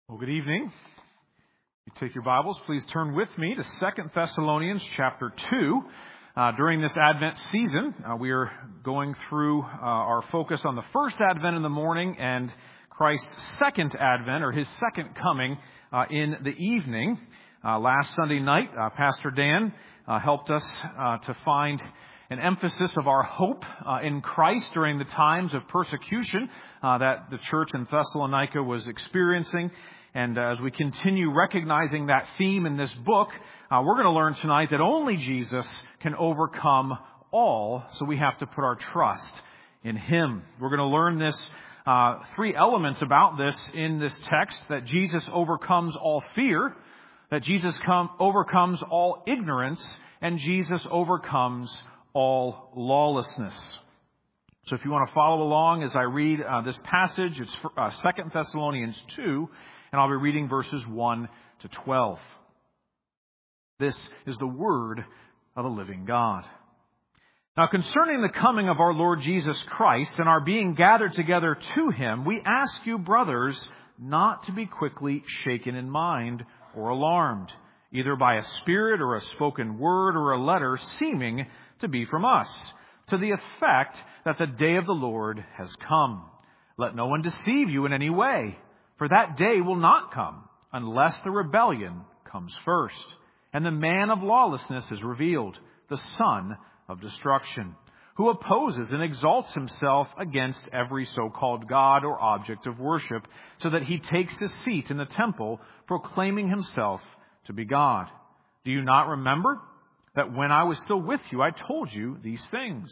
Well, good evening. You take your Bibles, please turn with me to 2 Thessalonians chapter 2. During this Advent season, we are going through our focus on the first Advent in the morning and Christ's second Advent, or his second coming, in the evening. Last Sunday night, Pastor Dan helped us to find an emphasis of our hope in Christ during the times of persecution that the church in Thessalonica was experiencing. And as we continue recognizing that theme in this book, we're going to learn tonight that only Jesus can overcome all, so we have to put our trust in Him. We're going to learn this three elements about this in this text: that Jesus overcomes all fear, that Jesus overcomes all ignorance, and Jesus overcomes all lawlessness. So if you want to follow along as I read this passage, it's 2 Thessalonians 2, and I'll be reading verses 1 to 12. This is the word of the living God. Now, concerning the coming of our Lord Jesus Christ and our being gathered together to Him, we ask you, brothers, not to be quickly shaken in mind or alarmed, either by a spirit or a spoken word or a letter seeming to be from us, to the effect that the day of the Lord has come. Let no one deceive you in any way, for that day will not come unless the rebellion comes first, and the man of lawlessness is revealed, the son of destruction, who opposes and exalts himself against every so-called God or object of worship, so that he takes his seat in the temple, proclaiming himself to be God. Do you not remember that when I was still with you, I told you these things?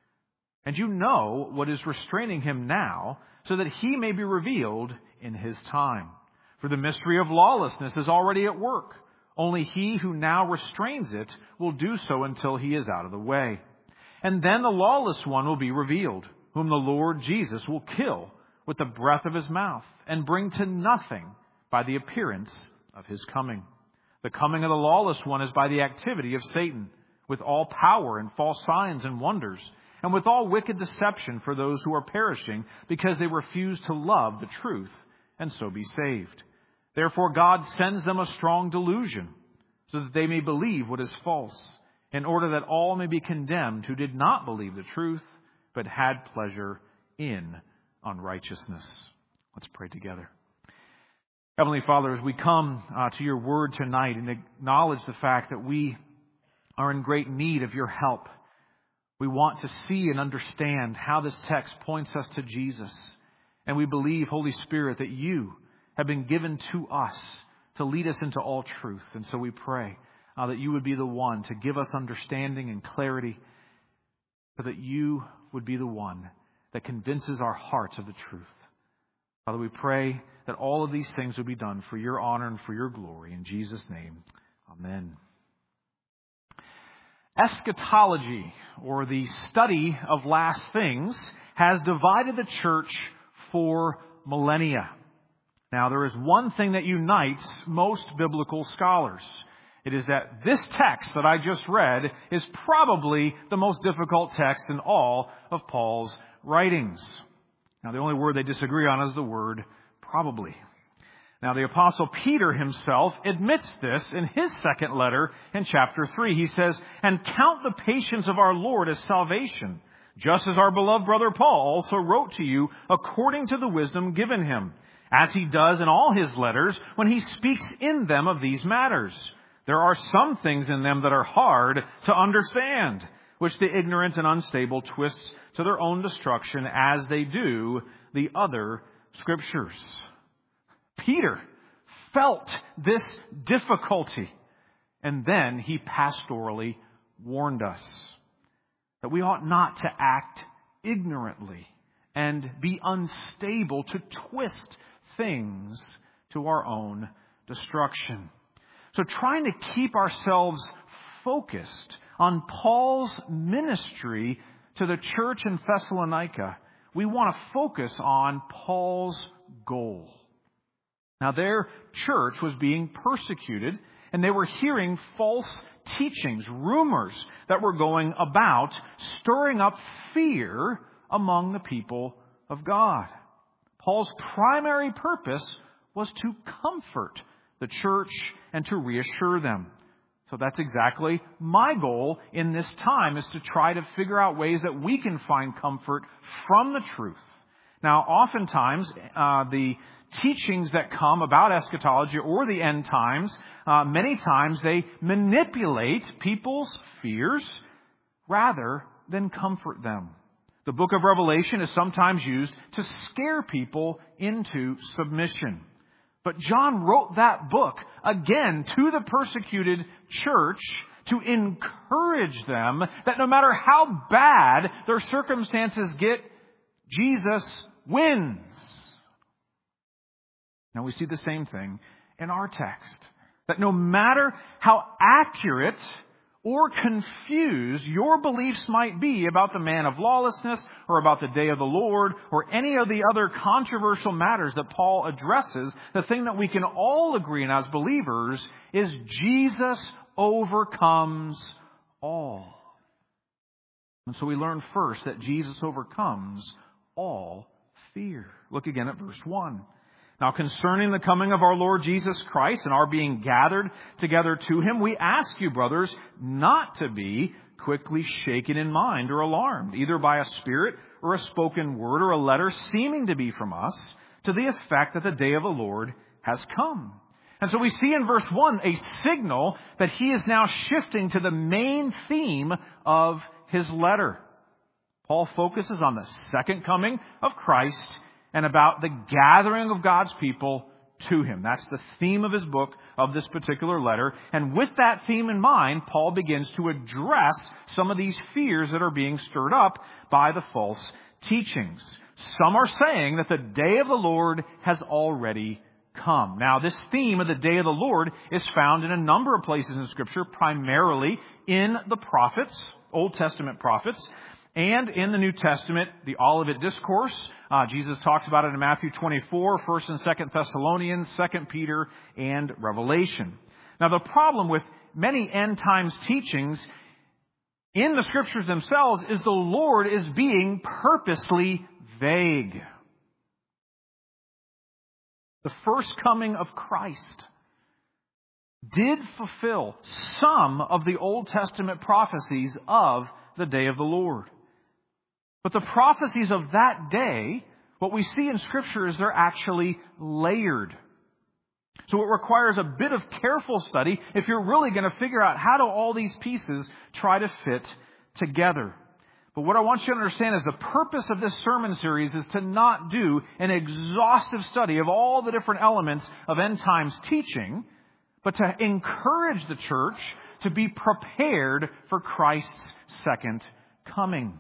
And you know what is restraining him now, so that he may be revealed in his time. For the mystery of lawlessness is already at work. Only he who now restrains it will do so until he is out of the way. And then the lawless one will be revealed, whom the Lord Jesus will kill with the breath of his mouth and bring to nothing by the appearance of his coming. The coming of the lawless one is by the activity of Satan, with all power and false signs and wonders, and with all wicked deception for those who are perishing, because they refuse to love the truth and so be saved. Therefore God sends them a strong delusion, so that they may believe what is false, in order that all may be condemned who did not believe the truth, but had pleasure in unrighteousness. Let's pray together. Heavenly Father, as we come to your word tonight and acknowledge the fact that we are in great need of your help, we want to see and understand how this text points us to Jesus. And we believe, Holy Spirit, that you have been given to us to lead us into all truth. And so we pray that you would be the one to give us understanding and clarity, so that you would be the one that convinces our hearts of the truth. Father, we pray that all of these things would be done for your honor and for your glory. In Jesus' name, amen. Eschatology, or the study of last things, has divided the church for millennia. Now, there is one thing that unites most biblical scholars. It is that this text that I just read is probably the most difficult text in all of Paul's writings. Now, the only word they disagree on is the word probably. Now, the Apostle Peter himself admits this in his second letter in chapter 3. He says, "And count the patience of our Lord as salvation, just as our beloved brother Paul also wrote to you according to the wisdom given him, as he does in all his letters when he speaks in them of these matters. There are some things in them that are hard to understand, which the ignorant and unstable twist to their own destruction, as they do the other scriptures." Peter felt this difficulty, and then he pastorally warned us that we ought not to act ignorantly and be unstable to twist things to our own destruction. So trying to keep ourselves focused on Paul's ministry to the church in Thessalonica, we want to focus on Paul's goal. Now, their church was being persecuted, and they were hearing false teachings, rumors that were going about, stirring up fear among the people of God. Paul's primary purpose was to comfort the church and to reassure them. So that's exactly my goal in this time, is to try to figure out ways that we can find comfort from the truth. Now, oftentimes, the teachings that come about eschatology or the end times, many times they manipulate people's fears rather than comfort them. The book of Revelation is sometimes used to scare people into submission. But John wrote that book, again, to the persecuted church to encourage them that no matter how bad their circumstances get, Jesus wins. Now we see the same thing in our text. That no matter how accurate or confused your beliefs might be about the man of lawlessness or about the day of the Lord or any of the other controversial matters that Paul addresses, the thing that we can all agree on as believers is Jesus overcomes all. And so we learn first that Jesus overcomes all fear. Look again at verse 1. Now, concerning the coming of our Lord Jesus Christ and our being gathered together to Him, we ask you, brothers, not to be quickly shaken in mind or alarmed, either by a spirit or a spoken word or a letter seeming to be from us, to the effect that the day of the Lord has come. And so we see in verse 1 a signal that he is now shifting to the main theme of his letter. Paul focuses on the second coming of Christ and about the gathering of God's people to Him. That's the theme of his book, of this particular letter. And with that theme in mind, Paul begins to address some of these fears that are being stirred up by the false teachings. Some are saying that the day of the Lord has already come. Now, this theme of the day of the Lord is found in a number of places in Scripture, primarily in the prophets, Old Testament prophets, and in the New Testament, the Olivet Discourse. Jesus talks about it in Matthew 24, 1st and 2nd Thessalonians, 2nd Peter, and Revelation. Now, the problem with many end times teachings in the Scriptures themselves is the Lord is being purposely vague. The first coming of Christ did fulfill some of the Old Testament prophecies of the day of the Lord. But the prophecies of that day, what we see in Scripture is they're actually layered. So it requires a bit of careful study if you're really going to figure out how do all these pieces try to fit together. But what I want you to understand is the purpose of this sermon series is to not do an exhaustive study of all the different elements of end times teaching, but to encourage the church to be prepared for Christ's second coming.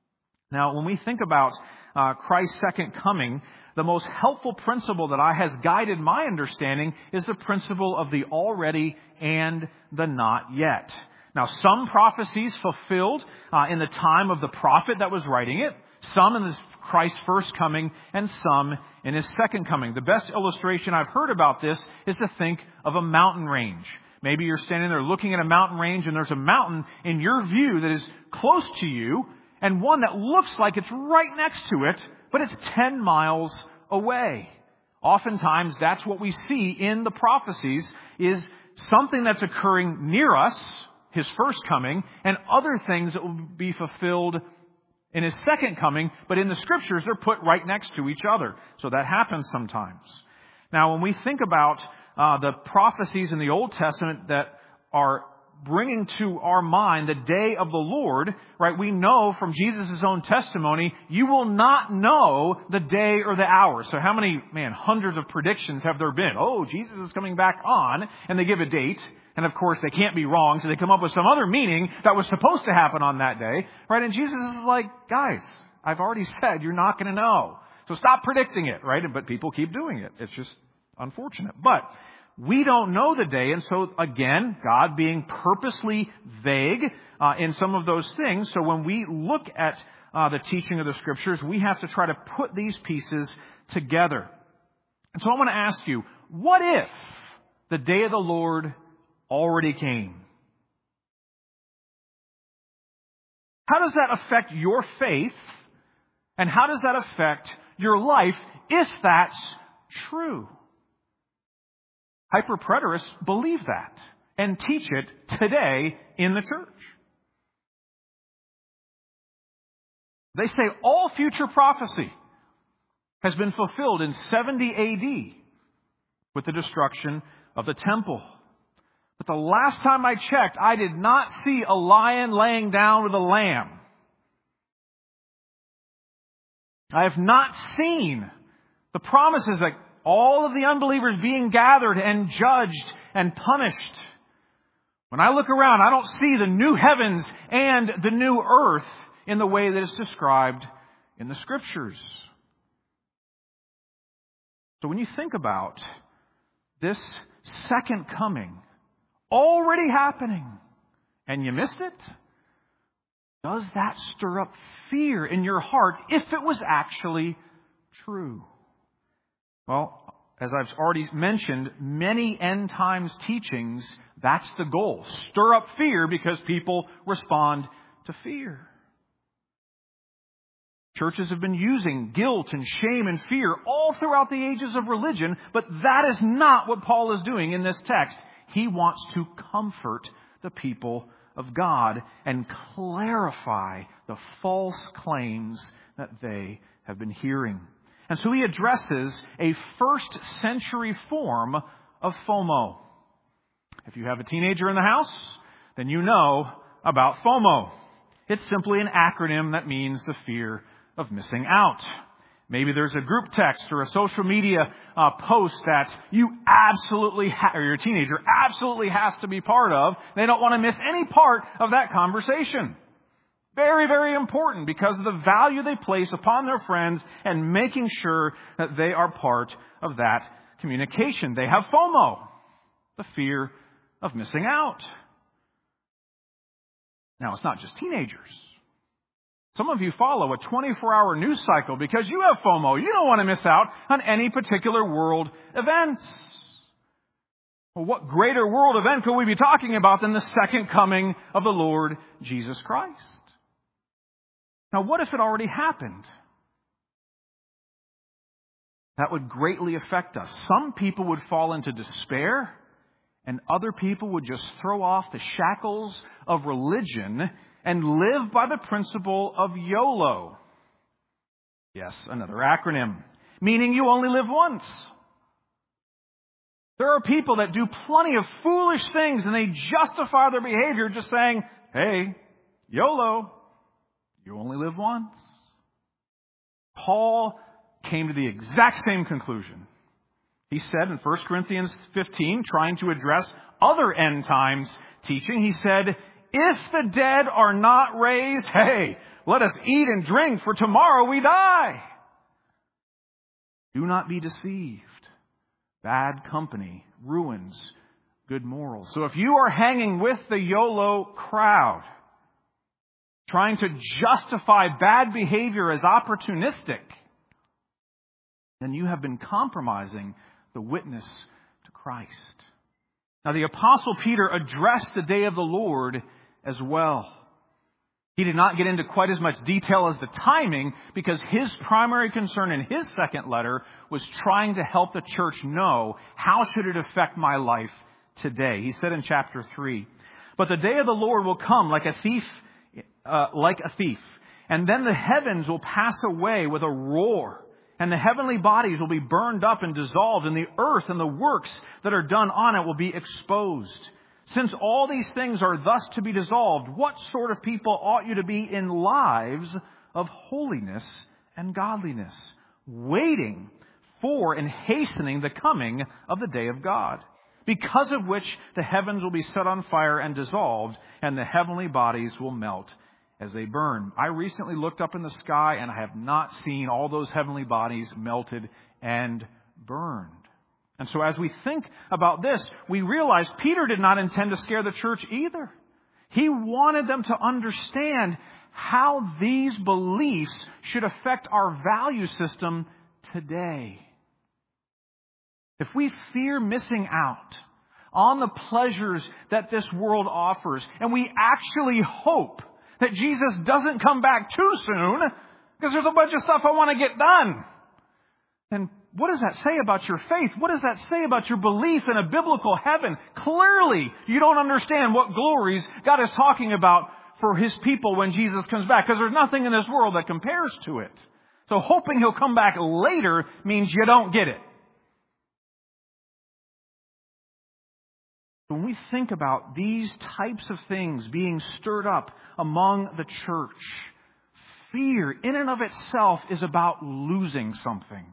Now, when we think about Christ's second coming, the most helpful principle that has guided my understanding is the principle of the already and the not yet. Now, some prophecies fulfilled in the time of the prophet that was writing it, some in Christ's first coming, and some in His second coming. The best illustration I've heard about this is to think of a mountain range. Maybe you're standing there looking at a mountain range and there's a mountain in your view that is close to you and one that looks like it's right next to it, but it's 10 miles away. Oftentimes, that's what we see in the prophecies is something that's occurring near us, His first coming, and other things that will be fulfilled in His second coming, but in the Scriptures, they're put right next to each other. So that happens sometimes. Now, when we think about the prophecies in the Old Testament that are bringing to our mind the day of the Lord, right? We know from Jesus' own testimony, you will not know the day or the hour. So how many, hundreds of predictions have there been? Oh, Jesus is coming back on, and they give a date. And of course, they can't be wrong, so they come up with some other meaning that was supposed to happen on that day, right? And Jesus is like, guys, I've already said you're not going to know. So stop predicting it, right? But people keep doing it. It's just unfortunate. But we don't know the day, and so again, God being purposely vague in some of those things. So when we look at the teaching of the Scriptures, we have to try to put these pieces together. And so I want to ask you, what if the day of the Lord already came? How does that affect your faith, and how does that affect your life if that's true? Hyper-preterists believe that and teach it today in the church. They say all future prophecy has been fulfilled in 70 AD with the destruction of the temple. But the last time I checked, I did not see a lion laying down with a lamb. I have not seen the promises that all of the unbelievers being gathered and judged and punished. When I look around, I don't see the new heavens and the new earth in the way that is described in the Scriptures. So when you think about this second coming already happening and you missed it, does that stir up fear in your heart if it was actually true? Well, as I've already mentioned, many end times teachings, that's the goal. Stir up fear because people respond to fear. Churches have been using guilt and shame and fear all throughout the ages of religion, but that is not what Paul is doing in this text. He wants to comfort the people of God and clarify the false claims that they have been hearing. And so he addresses a first century form of FOMO. If you have a teenager in the house, then you know about FOMO. It's simply an acronym that means the fear of missing out. Maybe there's a group text or a social media post that you absolutely or your teenager absolutely has to be part of. They don't want to miss any part of that conversation. Very, very important because of the value they place upon their friends and making sure that they are part of that communication. They have FOMO, the fear of missing out. Now, it's not just teenagers. Some of you follow a 24-hour news cycle because you have FOMO. You don't want to miss out on any particular world events. Well, what greater world event could we be talking about than the second coming of the Lord Jesus Christ? Now, what if it already happened? That would greatly affect us. Some people would fall into despair, and other people would just throw off the shackles of religion and live by the principle of YOLO. Yes, another acronym, meaning you only live once. There are people that do plenty of foolish things and they justify their behavior just saying, hey, YOLO, you only live once. Paul came to the exact same conclusion. He said in 1 Corinthians 15, trying to address other end times teaching, he said, if the dead are not raised, hey, let us eat and drink, for tomorrow we die. Do not be deceived. Bad company ruins good morals. So if you are hanging with the YOLO crowd, trying to justify bad behavior as opportunistic, then you have been compromising the witness to Christ. Now, the Apostle Peter addressed the day of the Lord as well. He did not get into quite as much detail as the timing because his primary concern in his second letter was trying to help the church know how should it affect my life today. He said in chapter 3, but the day of the Lord will come like a thief, and then the heavens will pass away with a roar, and the heavenly bodies will be burned up and dissolved, and the earth and the works that are done on it will be exposed. Since all these things are thus to be dissolved, what sort of people ought you to be in lives of holiness and godliness, waiting for and hastening the coming of the day of God, because of which the heavens will be set on fire and dissolved, and the heavenly bodies will melt as they burn. I recently looked up in the sky, and I have not seen all those heavenly bodies melted and burned. And so as we think about this, we realize Peter did not intend to scare the church either. He wanted them to understand how these beliefs should affect our value system today. If we fear missing out on the pleasures that this world offers, and we actually hope that Jesus doesn't come back too soon because there's a bunch of stuff I want to get done, then what does that say about your faith? What does that say about your belief in a biblical heaven? Clearly, you don't understand what glories God is talking about for His people when Jesus comes back, because there's nothing in this world that compares to it. So hoping He'll come back later means you don't get it. When we think about these types of things being stirred up among the church, fear in and of itself is about losing something.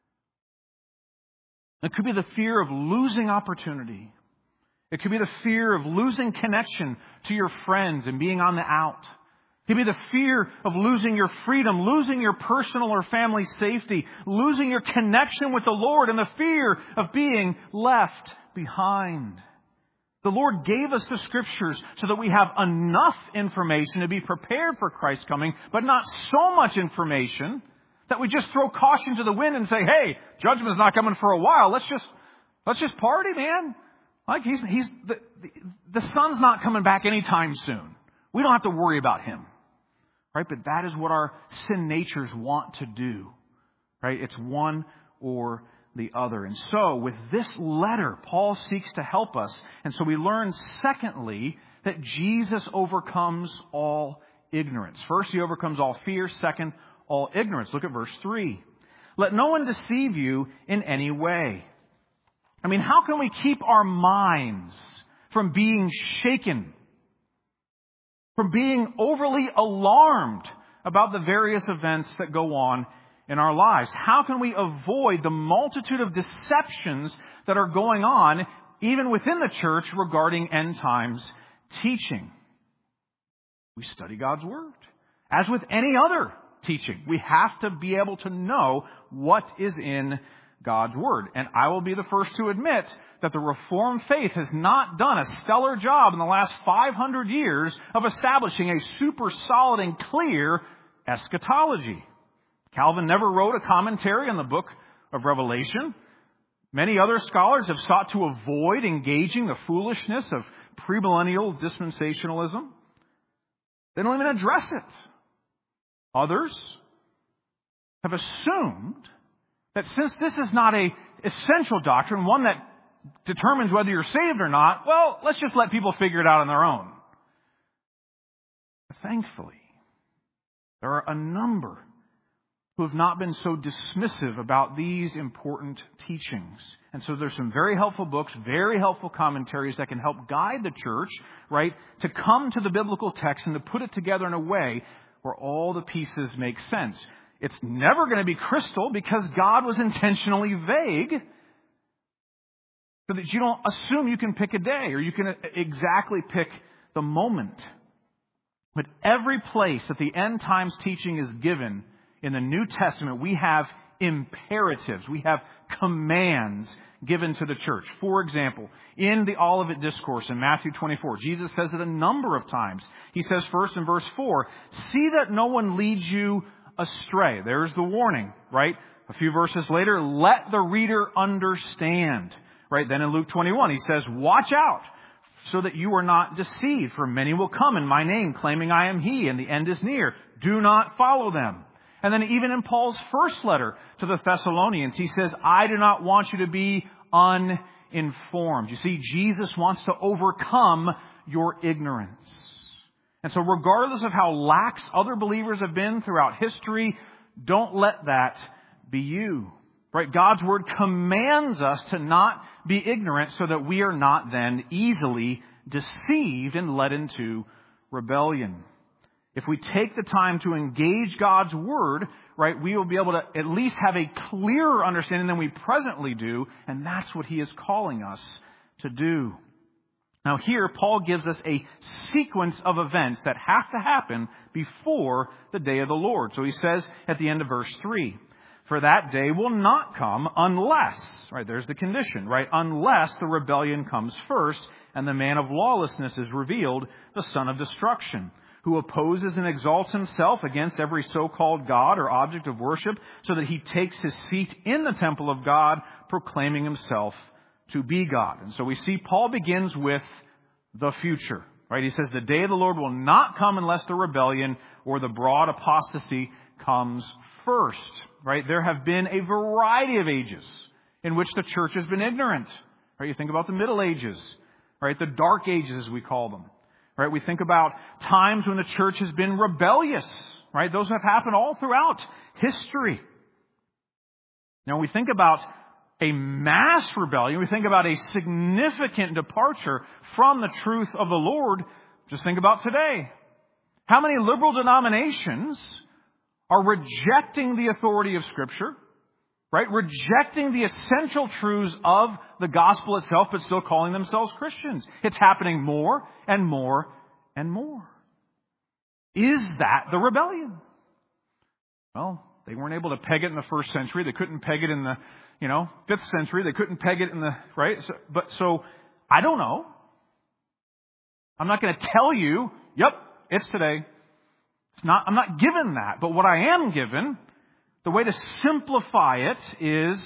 It could be the fear of losing opportunity. It could be the fear of losing connection to your friends and being on the out. It could be the fear of losing your freedom, losing your personal or family safety, losing your connection with the Lord, and the fear of being left behind. The Lord gave us the Scriptures so that we have enough information to be prepared for Christ's coming, but not so much information that we just throw caution to the wind and say, hey, judgment's not coming for a while. Let's just party, man. Like the sun's not coming back anytime soon. We don't have to worry about him. Right? But that is what our sin natures want to do. Right? It's one or the other. And so with this letter, Paul seeks to help us. And so we learn, secondly, that Jesus overcomes all ignorance. First, he overcomes all fear. Second, all ignorance. Look at verse 3. Let no one deceive you in any way. I mean, how can we keep our minds from being shaken, from being overly alarmed about the various events that go on in our lives? How can we avoid the multitude of deceptions that are going on even within the church regarding end times teaching? We study God's Word. As with any other teaching, we have to be able to know what is in God's Word. And I will be the first to admit that the Reformed faith has not done a stellar job in the last 500 years of establishing a super solid and clear eschatology. Calvin never wrote a commentary on the book of Revelation. Many other scholars have sought to avoid engaging the foolishness of premillennial dispensationalism. They don't even address it. Others have assumed that since this is not an essential doctrine, one that determines whether you're saved or not, well, let's just let people figure it out on their own. But thankfully, there are a number who have not been so dismissive about these important teachings. And so there's some very helpful books, very helpful commentaries that can help guide the church, right, to come to the biblical text and to put it together in a way where all the pieces make sense. It's never going to be crystal because God was intentionally vague so that you don't assume you can pick a day or you can exactly pick the moment. But every place that the end times teaching is given in the New Testament, we have imperatives. We have commands given to the church. For example, in the Olivet Discourse in Matthew 24, Jesus says it a number of times. He says first in verse 4, see that no one leads you astray. There's the warning, right? A few verses later, let the reader understand. Right? Then in Luke 21, he says, watch out so that you are not deceived, for many will come in my name, claiming I am he, and the end is near. Do not follow them. And then even in Paul's first letter to the Thessalonians, he says, I do not want you to be uninformed. You see, Jesus wants to overcome your ignorance. And so regardless of how lax other believers have been throughout history, don't let that be you. Right? God's Word commands us to not be ignorant so that we are not then easily deceived and led into rebellion. If we take the time to engage God's Word, right, we will be able to at least have a clearer understanding than we presently do, and that's what he is calling us to do. Now here, Paul gives us a sequence of events that have to happen before the day of the Lord. So he says at the end of verse 3, for that day will not come unless, right, there's the condition, right, unless the rebellion comes first and the man of lawlessness is revealed, the son of destruction, who opposes and exalts himself against every so-called God or object of worship, so that he takes his seat in the temple of God, proclaiming himself to be God. And so we see Paul begins with the future, right? He says the day of the Lord will not come unless the rebellion or the broad apostasy comes first, right? There have been a variety of ages in which the church has been ignorant, right? You think about the Middle Ages, right? The Dark Ages, as we call them, right? We think about times when the church has been rebellious, right? Those have happened all throughout history. Now, we think about a mass rebellion. We think about a significant departure from the truth of the Lord. Just think about today. How many liberal denominations are rejecting the authority of Scripture, right? Rejecting the essential truths of the gospel itself, but still calling themselves Christians. It's happening more and more and more. Is that the rebellion? Well, they weren't able to peg it in the first century. They couldn't peg it in the, 5th century. They couldn't peg it in the, right? So I don't know. I'm not going to tell you, yep, it's today. I'm not given that. But what I am given, the way to simplify it is,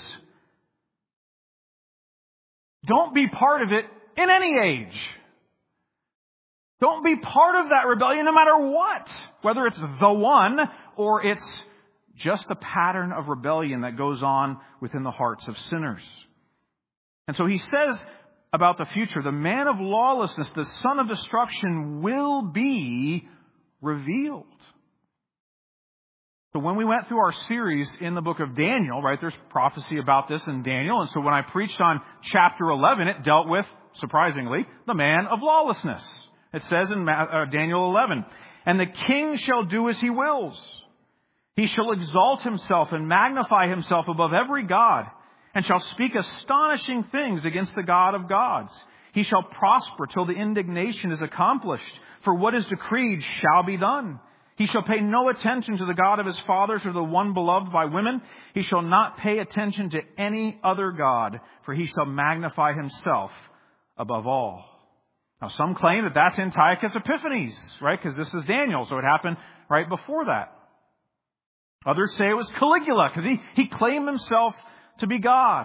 don't be part of it in any age. Don't be part of that rebellion no matter what. Whether it's the one or it's just the pattern of rebellion that goes on within the hearts of sinners. And so he says about the future, the man of lawlessness, the son of destruction, will be revealed. So when we went through our series in the book of Daniel, right, there's prophecy about this in Daniel. And so when I preached on chapter 11, it dealt with, surprisingly, the man of lawlessness. It says in Daniel 11, and the king shall do as he wills. He shall exalt himself and magnify himself above every god, and shall speak astonishing things against the God of gods. He shall prosper till the indignation is accomplished, for what is decreed shall be done. He shall pay no attention to the God of his fathers or the one beloved by women. He shall not pay attention to any other god, for he shall magnify himself above all. Now, some claim that that's Antiochus Epiphanes, right? Because this is Daniel, so it happened right before that. Others say it was Caligula, because he claimed himself to be God.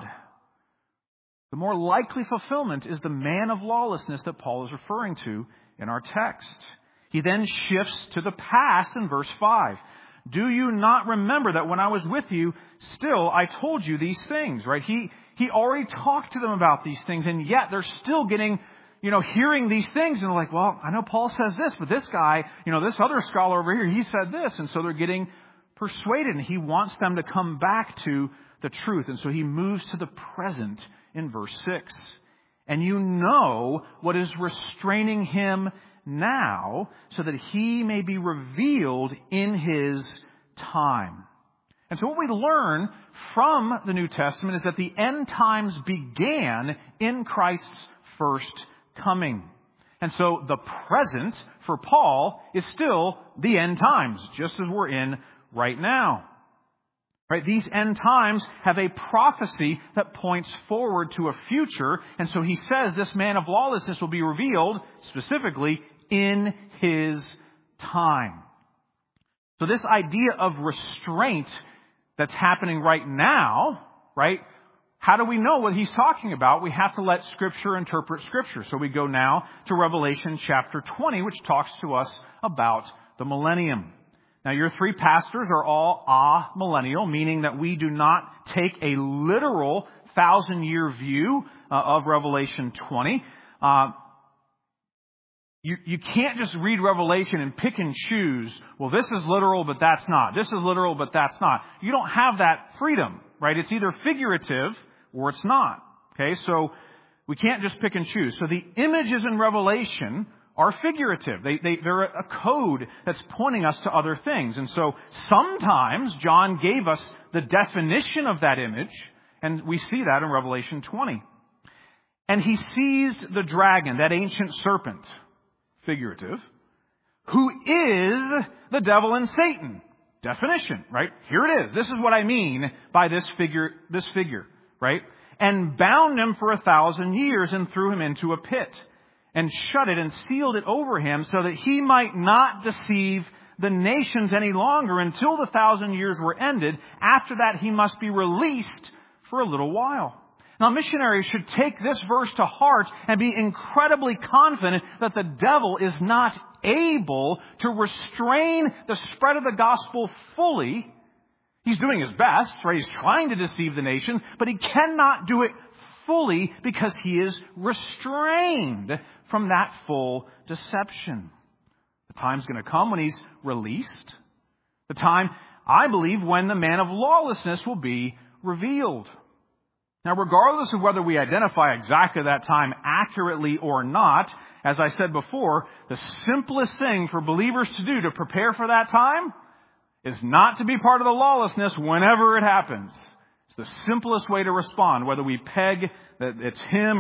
The more likely fulfillment is the man of lawlessness that Paul is referring to in our text. He then shifts to the past in verse 5. Do you not remember that when I was with you, still I told you these things, right? He already talked to them about these things, and yet they're still getting, hearing these things, and they're like, well, I know Paul says this, but this guy, this other scholar over here, he said this, and so they're getting persuaded, and he wants them to come back to the truth. And so he moves to the present in verse 6. And you know what is restraining him now, so that he may be revealed in his time. And so what we learn from the New Testament is that the end times began in Christ's first coming. And so the present for Paul is still the end times, just as we're in right now. Right? These end times have a prophecy that points forward to a future. And so he says this man of lawlessness will be revealed specifically in his time. So this idea of restraint that's happening right now, right? How do we know what he's talking about? We have to let Scripture interpret Scripture. So we go now to Revelation chapter 20, which talks to us about the millennium. Now, your three pastors are all amillennial, meaning that we do not take a literal 1,000-year view of Revelation 20. You can't just read Revelation and pick and choose, well, this is literal, but that's not. This is literal, but that's not. You don't have that freedom, right? It's either figurative or it's not. Okay, so we can't just pick and choose. So the images in Revelation are figurative. They're a code that's pointing us to other things. And so sometimes John gave us the definition of that image, and we see that in Revelation 20. And he seized the dragon, that ancient serpent, figurative, who is the devil and Satan. Definition, right? Here it is. This is what I mean by this figure, right? And bound him for 1,000 years and threw him into a pit and shut it and sealed it over him so that he might not deceive the nations any longer until the 1,000 years were ended. After that, he must be released for a little while. Now, missionaries should take this verse to heart and be incredibly confident that the devil is not able to restrain the spread of the gospel fully. He's doing his best, right? He's trying to deceive the nation, but he cannot do it fully because he is restrained from that full deception. The time's going to come when he's released. The time, I believe, when the man of lawlessness will be revealed. Now, regardless of whether we identify exactly that time accurately or not, as I said before, the simplest thing for believers to do to prepare for that time is not to be part of the lawlessness whenever it happens. It's the simplest way to respond, whether we peg that it's him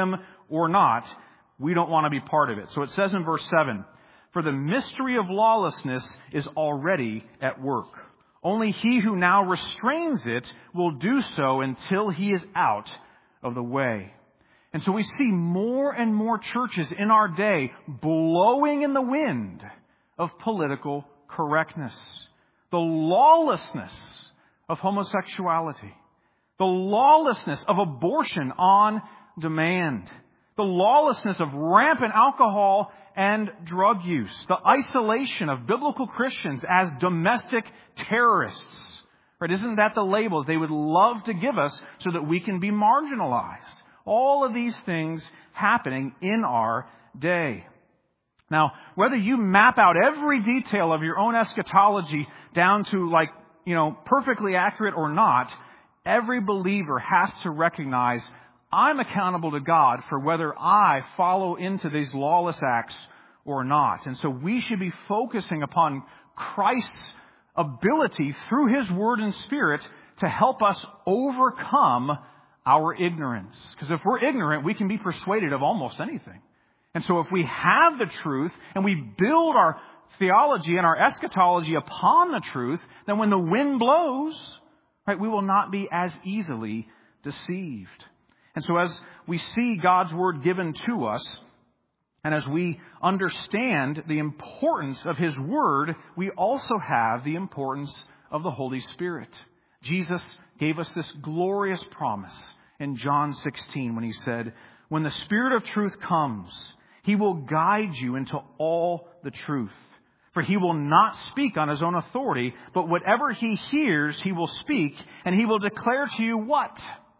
or not. We don't want to be part of it. So it says in verse 7, "For the mystery of lawlessness is already at work. Only he who now restrains it will do so until he is out of the way." And so we see more and more churches in our day blowing in the wind of political correctness. The lawlessness of homosexuality. The lawlessness of abortion on demand. The lawlessness of rampant alcohol and drug use. The isolation of biblical Christians as domestic terrorists. Right? Isn't that the label they would love to give us so that we can be marginalized? All of these things happening in our day. Now, whether you map out every detail of your own eschatology down to perfectly accurate or not, every believer has to recognize I'm accountable to God for whether I follow into these lawless acts or not. And so we should be focusing upon Christ's ability through His Word and Spirit to help us overcome our ignorance. Because if we're ignorant, we can be persuaded of almost anything. And so if we have the truth and we build our theology and our eschatology upon the truth, then when the wind blows, right, we will not be as easily deceived. And so as we see God's Word given to us, and as we understand the importance of His Word, we also have the importance of the Holy Spirit. Jesus gave us this glorious promise in John 16 when He said, "When the Spirit of truth comes, He will guide you into all the truth. For He will not speak on His own authority, but whatever He hears, He will speak, and He will declare to you" what?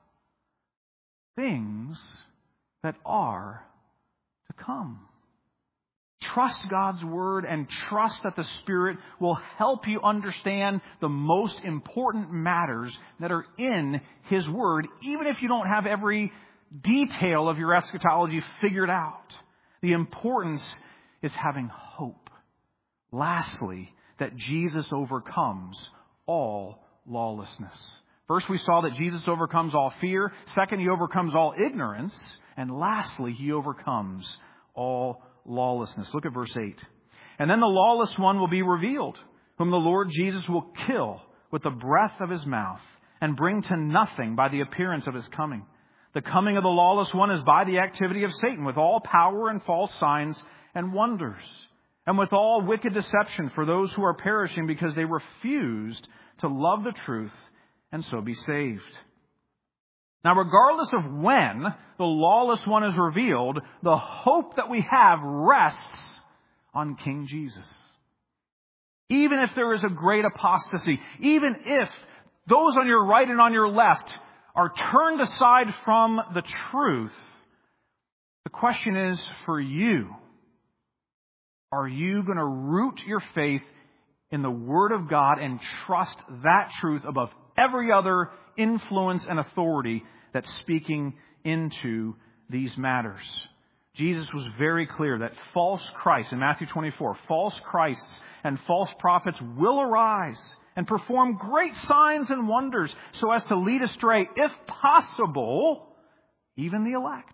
Things that are to come. Trust God's Word and trust that the Spirit will help you understand the most important matters that are in His Word, even if you don't have every detail of your eschatology figured out. The importance is having hope. Lastly, that Jesus overcomes all lawlessness. First, we saw that Jesus overcomes all fear. Second, He overcomes all ignorance. And lastly, He overcomes all lawlessness. Look at verse 8. "And then the lawless one will be revealed, whom the Lord Jesus will kill with the breath of His mouth and bring to nothing by the appearance of His coming. The coming of the lawless one is by the activity of Satan, with all power and false signs and wonders, and with all wicked deception for those who are perishing because they refused to love the truth and so be saved." Now, regardless of when the lawless one is revealed, the hope that we have rests on King Jesus. Even if there is a great apostasy, even if those on your right and on your left are turned aside from the truth, the question is for you, are you going to root your faith in the Word of God and trust that truth above every other influence and authority that's speaking into these matters? Jesus was very clear that false Christs, in Matthew 24, false Christs and false prophets will arise and perform great signs and wonders so as to lead astray, if possible, even the elect.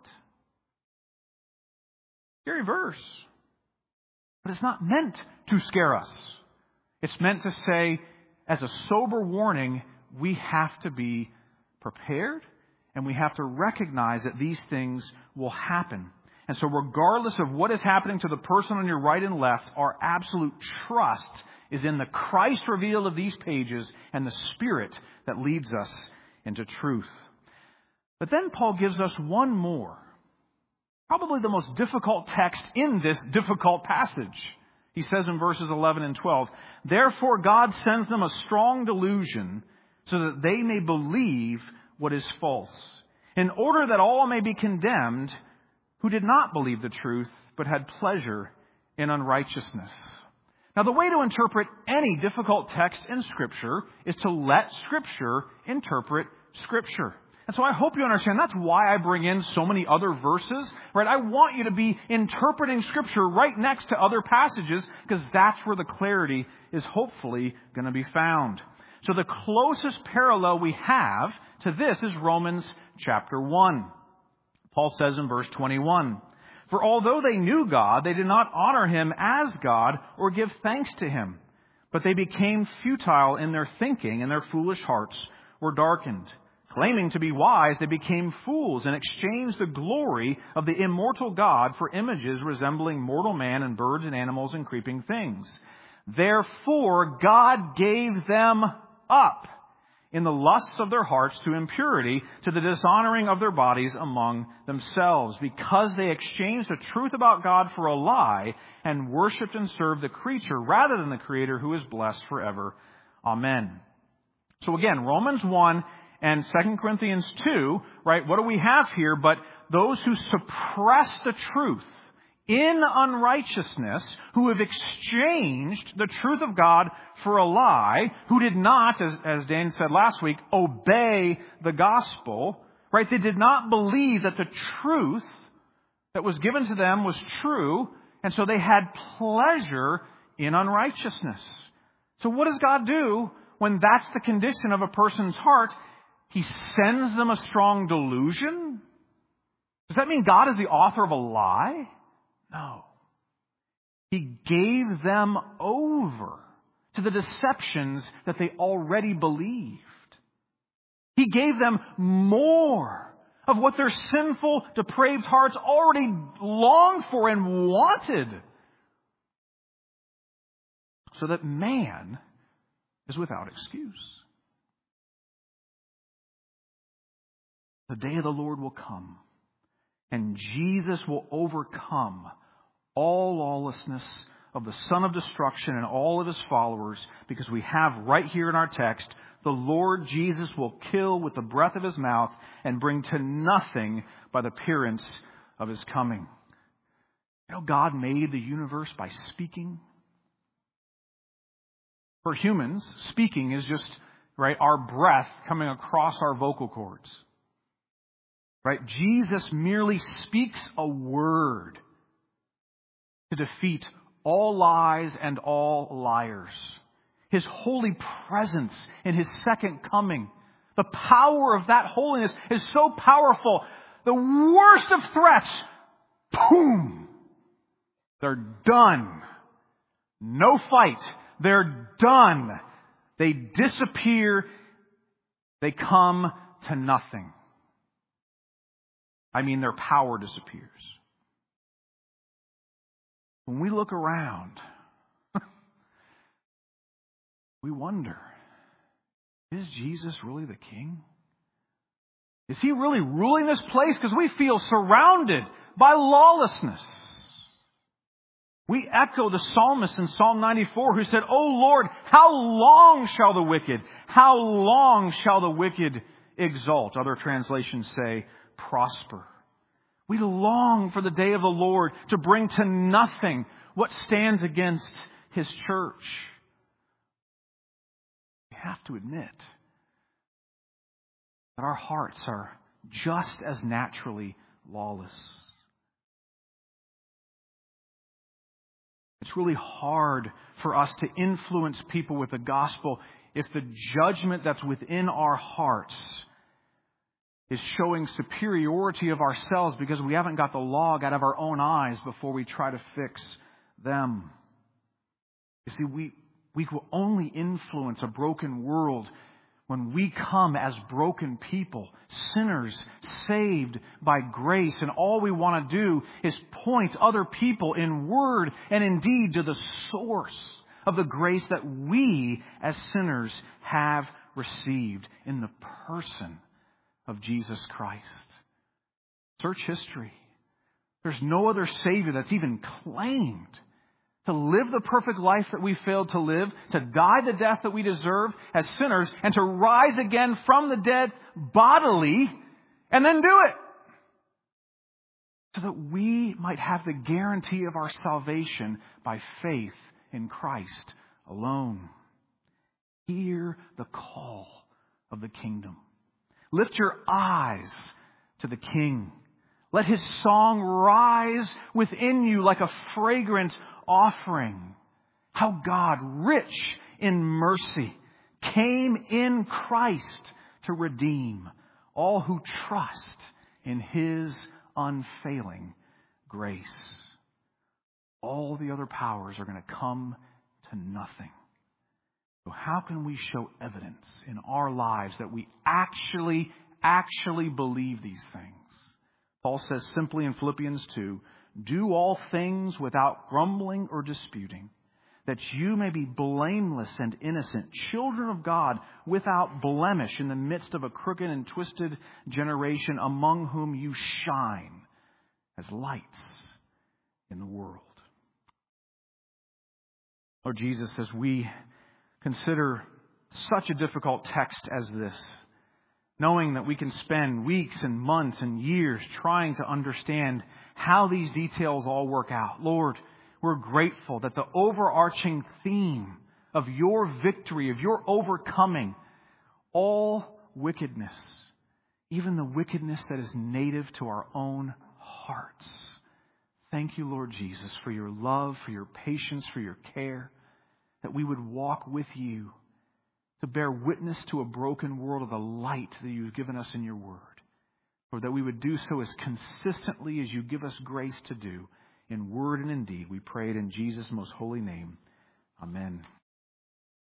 Scary verse. But it's not meant to scare us. It's meant to say, as a sober warning, we have to be prepared and we have to recognize that these things will happen. And so regardless of what is happening to the person on your right and left, our absolute trust is in the Christ revealed of these pages and the Spirit that leads us into truth. But then Paul gives us one more probably the most difficult text in this difficult passage. He says in verses 11 and 12, "Therefore God sends them a strong delusion so that they may believe what is false, in order that all may be condemned who did not believe the truth, but had pleasure in unrighteousness." Now, the way to interpret any difficult text in Scripture is to let Scripture interpret Scripture. And so I hope you understand that's why I bring in so many other verses, right? I want you to be interpreting Scripture right next to other passages, because that's where the clarity is hopefully going to be found. So the closest parallel we have to this is Romans chapter 1. Paul says in verse 21, "For although they knew God, they did not honor Him as God or give thanks to Him. But they became futile in their thinking, and their foolish hearts were darkened. Claiming to be wise, they became fools and exchanged the glory of the immortal God for images resembling mortal man and birds and animals and creeping things. Therefore, God gave them up in the lusts of their hearts to impurity, to the dishonoring of their bodies among themselves, because they exchanged the truth about God for a lie and worshipped and served the creature rather than the Creator, who is blessed forever. Amen." So again, Romans 1 and 2 Corinthians 2, right? What do we have here but those who suppress the truth in unrighteousness, who have exchanged the truth of God for a lie, who did not, as Dan said last week, obey the gospel, right? They did not believe that the truth that was given to them was true, and so they had pleasure in unrighteousness. So what does God do when that's the condition of a person's heart? He sends them a strong delusion? Does that mean God is the author of a lie? No. He gave them over to the deceptions that they already believed. He gave them more of what their sinful, depraved hearts already longed for and wanted, so that man is without excuse. The day of the Lord will come, and Jesus will overcome all lawlessness of the son of destruction and all of his followers, because we have right here in our text, the Lord Jesus will kill with the breath of his mouth and bring to nothing by the appearance of his coming. You know, God made the universe by speaking. For humans, speaking is just, right, our breath coming across our vocal cords. Right? Jesus merely speaks a word to defeat all lies and all liars. His holy presence in his second coming. The power of that holiness is so powerful. The worst of threats, boom, they're done. No fight. They're done. They disappear. They come to nothing. I mean, their power disappears. When we look around, we wonder, is Jesus really the king? Is he really ruling this place? Because we feel surrounded by lawlessness. We echo the psalmist in Psalm 94 who said, "O Lord, how long shall the wicked exalt?" Other translations say, prosper. We long for the day of the Lord to bring to nothing what stands against his church. We have to admit that our hearts are just as naturally lawless. It's really hard for us to influence people with the gospel if the judgment that's within our hearts is showing superiority of ourselves because we haven't got the log out of our own eyes before we try to fix them. You see, we will only influence a broken world when we come as broken people, sinners saved by grace, and all we want to do is point other people in word and in deed to the source of the grace that we as sinners have received in the person of Jesus Christ. Search history. There's no other Savior that's even claimed to live the perfect life that we failed to live, to die the death that we deserve as sinners, and to rise again from the dead bodily, and then do it. So that we might have the guarantee of our salvation by faith in Christ alone. Hear the call of the kingdom. Lift your eyes to the King. Let His song rise within you like a fragrant offering. How God, rich in mercy, came in Christ to redeem all who trust in His unfailing grace. All the other powers are going to come to nothing. So how can we show evidence in our lives that we actually believe these things? Paul says simply in Philippians 2, do all things without grumbling or disputing, that you may be blameless and innocent, children of God without blemish in the midst of a crooked and twisted generation, among whom you shine as lights in the world. Lord Jesus, as we consider such a difficult text as this, knowing that we can spend weeks and months and years trying to understand how these details all work out, Lord, we're grateful that the overarching theme of your victory, of your overcoming all wickedness, even the wickedness that is native to our own hearts. Thank you, Lord Jesus, for your love, for your patience, for your care, that we would walk with you to bear witness to a broken world of the light that you've given us in your word. Or that we would do so as consistently as you give us grace to do in word and in deed. We pray it in Jesus' most holy name. Amen.